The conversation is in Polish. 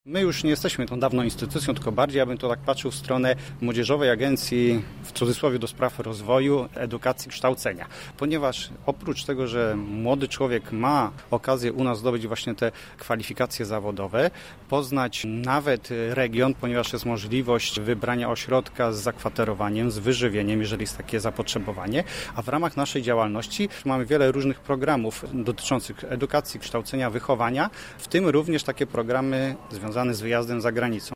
My już nie jesteśmy tą dawną instytucją, tylko bardziej ja bym to tak patrzył w stronę Młodzieżowej Agencji, w cudzysłowie, do spraw rozwoju, edukacji, kształcenia. Ponieważ oprócz tego, że młody człowiek ma okazję u nas zdobyć właśnie te kwalifikacje zawodowe, poznać nawet region, ponieważ jest możliwość wybrania ośrodka z zakwaterowaniem, z wyżywieniem, jeżeli jest takie zapotrzebowanie, a w ramach naszej działalności mamy wiele różnych programów dotyczących edukacji, kształcenia, wychowania, w tym również takie programy związane z wyjazdem za granicą.